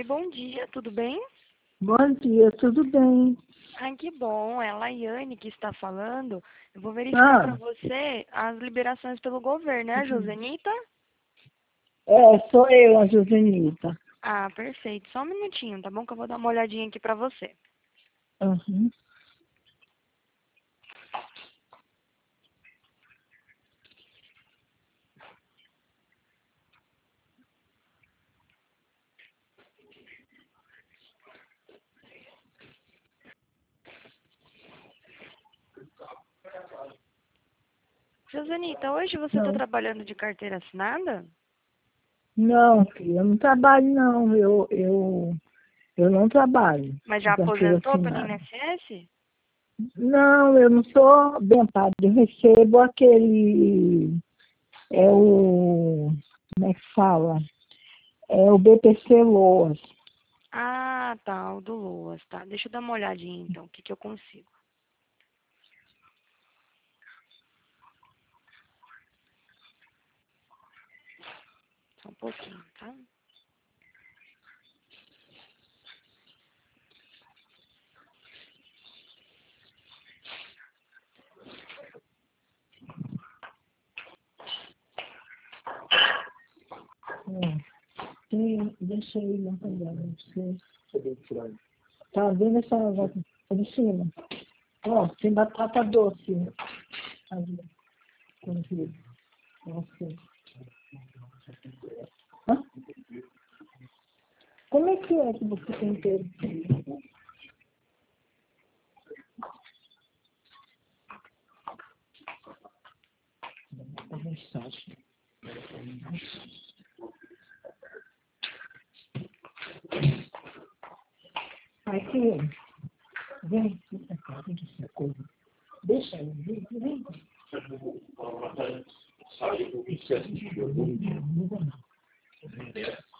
Oi, bom dia, tudo bem? Bom dia, tudo bem? Ai, que bom, é a Laiane que está falando. Eu vou verificar para você as liberações pelo governo, né, Josenita? Sou eu, a Josenita. Ah, perfeito. Só um minutinho, tá bom? Que eu vou dar uma olhadinha aqui para você. Uhum. Josenita, hoje você está Não, trabalhando de carteira assinada? não, filha, eu não trabalho, não. Eu não trabalho Mas de já carteira aposentou pelo assinada. INSS? Não, eu não sou bem pago. Eu recebo aquele. Como é que fala? É o BPC Loas. Ah, tá, o do Loas, tá. Deixa eu dar uma olhadinha então, o que que eu consigo. Só um pouquinho, tá? Deixa eu ir lá pegar você. Tá vendo essa vaca de cima? Ó, tem batata doce. Ali, ali. Nossa. Hã? Como é que você tem tempo? A mensagem. Aqui, vem aqui pra cá, vem essa coisa. Deixa aí, vem. Isso é não.